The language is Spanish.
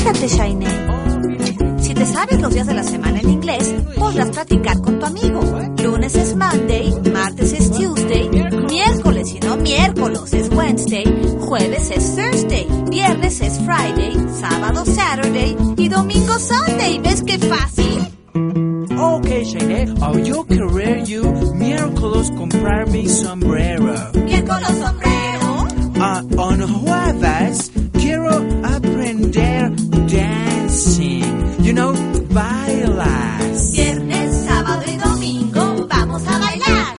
Fíjate, Shaine. Si te sabes los días de la semana en inglés, podrás practicar con tu amigo. Lunes es Monday, martes es Tuesday, miércoles y no miércoles es Wednesday, jueves es Thursday, viernes es Friday, sábado Saturday y domingo Sunday. ¿Ves qué fácil? Okay, Shaine, yo querer you miércoles comprar mi sombrero. Miércoles